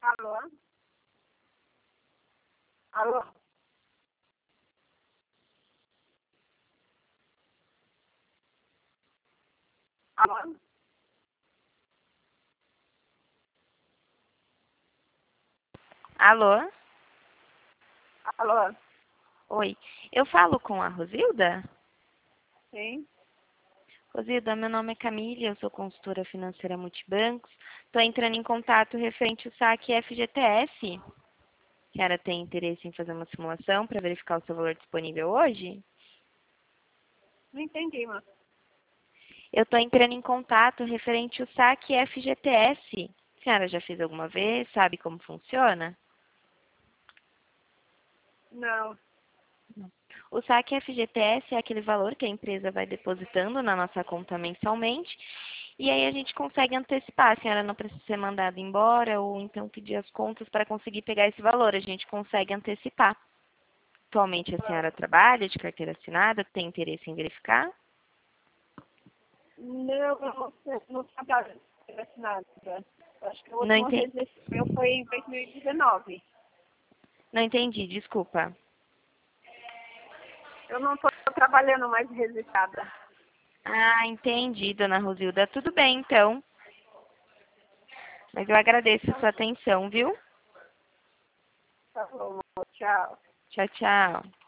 Alô? Alô? Alô? Alô? Alô? Oi. Eu falo com a Rosilda? Sim? Rosilda, meu nome é Camille, eu sou consultora financeira multibancos. Estou entrando em contato referente ao saque FGTS. A senhora tem interesse em fazer uma simulação para verificar o seu valor disponível hoje? Não entendi, mano. Eu estou entrando em contato referente ao saque FGTS. A senhora já fez alguma vez? Sabe como funciona? Não. O saque FGTS é aquele valor que a empresa vai depositando na nossa conta mensalmente e aí a gente consegue antecipar. A senhora não precisa ser mandada embora ou então pedir as contas para conseguir pegar esse valor. A gente consegue antecipar. Atualmente a senhora trabalha de carteira assinada, tem interesse em verificar? Não trabalho nada. Acho que o Não último entendi, registro meu foi em 2019. não entendi, desculpa. Eu não estou trabalhando mais registrada. Ah, entendi, dona Rosilda. Tudo bem, então. Mas eu agradeço a sua atenção, viu? Tá bom, tchau. Tchau, tchau.